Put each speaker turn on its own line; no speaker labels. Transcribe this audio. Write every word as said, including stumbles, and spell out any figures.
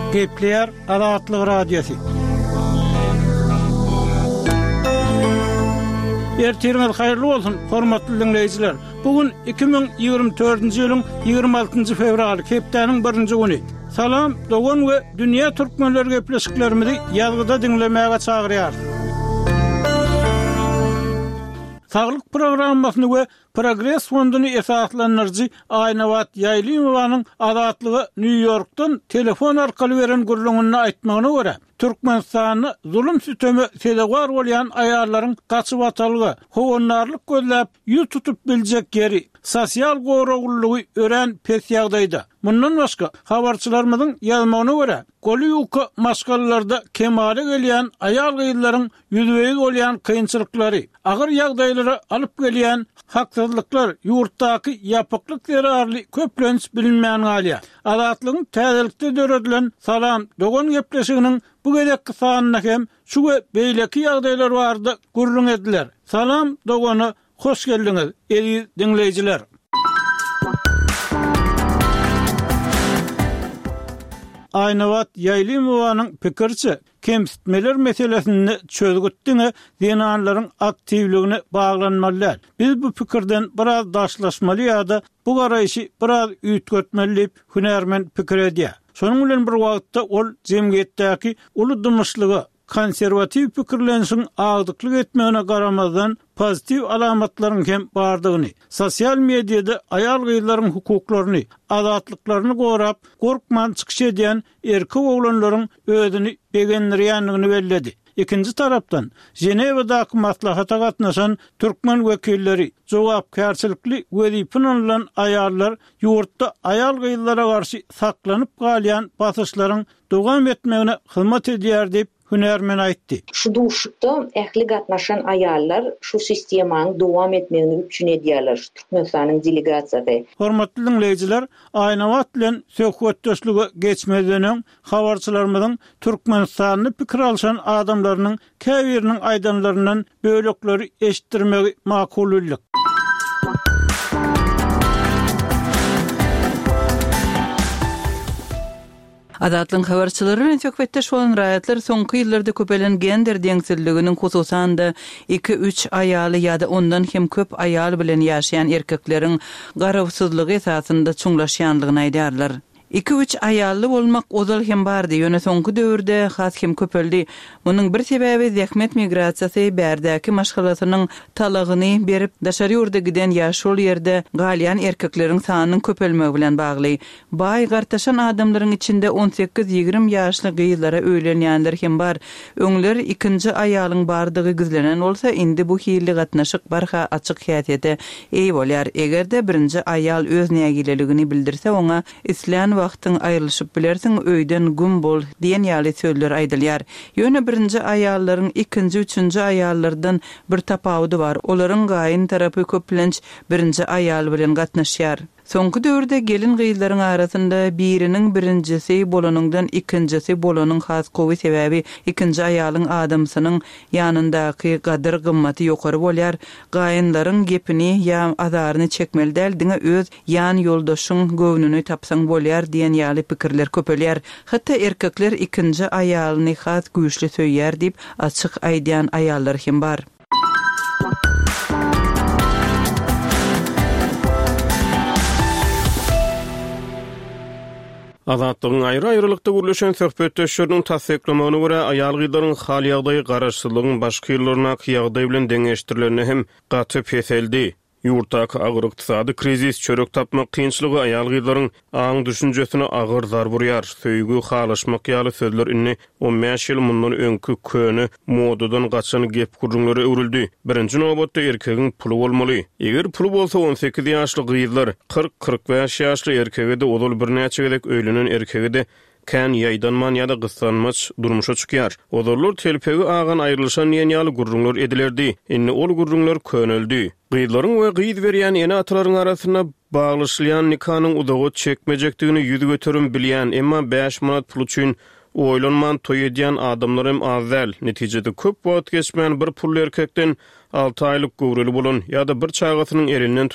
Gepler Azatlyk Radiosu. Ertirmez hayırlı olsun, hormatly dinleyijiler. Bugün iki bin ýygrimi dördünji ýylyň ýygrimi altynjy fevraly, hepdeniň birinji güni. Salam, dogan we dünýä türkmenleri gepleşiklerimizi ýazgyda dinlemäge çagyrýar. Sağlık programmasyny we Progress fonduny esaslandyrjy Aynawat Ýaýlymowanyň azatlygy New Yorkdan telefon arkaly beren gurulmagyny aýtmagyna görä, Türkmenistany zulüm sütemi sedewar bolýan aýallaryň gaçyp atalygy, howannarlyk gözläp ýüz tutup biljek geri, sosial goragullygy ören pes ýagdaýda. Mundan başga habarçylarymyzyň ýazmagyna görä, Goliyuka maşgallarda kemale gelýän aýal gyýlaryň ýüzbegi bolýan kynçylyklary, agyr ýagdaýlara alyp gelýän haksızlıklar, yurttaky ýapyklyk zerarly köplenç bilinmeýän galya. Azatlygyň täzelikde döredilen salam dogan gepleşiginiň bu gedekki sanyna hem şu beýleki ýagdaýlar bardy gurrun ediler. Salam dogany hoş geldiňiz, eri dinleyijiler. Aynawat Ýaýlymowanyň pikirçi, kemsitmeler meselesini çözgütdiňe dinanlaryň aktivligine baglanmalylar. Biz bu pikirden biraz daşlaşmaly ýa-da bu garaýşy biraz üýtgetmeli hünärmen pikir edýär. Şonuň bilen bir wagtda ol jemgyýetdäki uly dymyşlygy, konserwativ pikirlenişiň agdyklyk etmegine garamazdan pozitiv alamatlaryň hem bardygyny, sosial mediada aýal gyýlaryň hukuklaryny, azatlyklaryny gorap, gorkman çykyş edýän erkek oglanlaryň özüni begendirýänligini belledi. İkinci tarapdan Jenewadaky maslahata gatnaşan türkmen wekilleri jogapkärçilikli wezipini alan aýallar ýurtda aýal gyýlara garşy saklanyp galýan basyşlaryň dowam etmegine hyzmat edýär diýip hünärmen aýtdy.
Şu duşukda ähli gatnaşan aýallar şu sistemanyň dowam etmegini üçin edýärler. Türkmenistanyň delegasiýasy.
Hormatly dinleyijiler, Aynawat bilen söhbetdeşligi geçmeden habarçylarymyzyň Türkmenistanyny pikir alşan adamlarynyň käbiriniň aýdanlaryndan bölekleri eşitdirmegi makullyk.
Azatlyň habarçylary bilen söhbetdeş bolan raýatlar soňky ýyllarda köpelen gender deňsizliginiň hususanda iki üç aýaly ýa-da ondan hem köp aýal bilen ýaşaýan erkekleriň garawsyzlygy esasında çuňlaşýanlygyny aýdarlar. iki üç aýally bolmak ozal hem bardy. Ýöne soňky döwürde has hem köpeldi. Munyň bir sebebi zähmet migrasiýasy bärdäki maşgalatynyň talagyny berip daşary ýurda giden ýaşul ýerde galýan erkekleriň sanynyň köpelmegi bilen bagly. Baý gartaşan adamlaryň içinde on sekiz ýygrimi ýaşly gyýlara öýlenýänler hem bar. Öňler ikinji aýalyň bardygy gizlenen bolsa, indi bu hili gatnaşyk barha açyk häsiýete eý bolýar. Egerde birinji aýal öz nägileligini bildirse, oňa islan wagtyň aýrylyşyp bilersiň, öýden gün bol diýen ýaly sözler aýdylýar. Ýöne birinji aýallaryň ikinji, üçünji aýallardan bir tapawdy bar. Olaryň gaýyn tarapy köplenç birinji aýal bilen gatnaşýar. Soňky döwürde gelin gyýlaryň arasynda biriniň birincisi bolanyňdan ikincisi bolanyň has gowy sebebi ikinji aýalyň adamsynyň ýanyndaky gadyr gymmaty ýokary bolýar. Gaýynlaryň gepini ýa azaryny çekmeli däl, diňe öz ýan ýoldaşyň göwnüni tapsaň bolýar diýen ýaly pikirler köpelýär. Hatda erkekler ikinji aýalyny has güýçli söýýär diýip açyk aýdýan aýallar hem bar.
Azatlygyň aýry-aýrylykda gürleşen söhbetdeşleriň tasdiklamagyna görä aýal gyýlaryň hal ýagdaý garaşsyzlygyň başga ýyllarna ýagdaý bilen deňeşdirilenine hem gaty peseldi. Ýurtdaky agyr ykdysady krizis çörek tapmak kynçylygy aýal gyýlaryň aň düşünjesine agyr zar burýar. Söýgü, halaşmak ýaly sözler inni on beş ýyl mundan öňkü köni modadan gaçan gep gurrunlary öwrüldi. Birinji nowbatda erkegiň puly bolmaly. Eger puly bolsa on sekiz ýaşly gyýlar, kırk kırk beş ýaşly erkege de odul bir näçe gedek öýlenen erkege de kän ýaýdanman ýa-da gyssanmaç durmuşa çykýar. Odurlar telpegi agan aýrylşan ýen ýaly gurrunlar edilerdi. Inni ol gurrunlar köneldi. Gyýlaryň we gyýd berýän ýene atalaryň arasyna baglaşylýan nikanyň udagy çekmejekdigini ýüz göterim bilýän, emma beş manat pul üçin oýlanman toý edýän adamlarym azal. Netijede köp wagt geçmän bir pully erkekden altı aýlyk gowruli bolan ýa-da bir çagatynyň elinden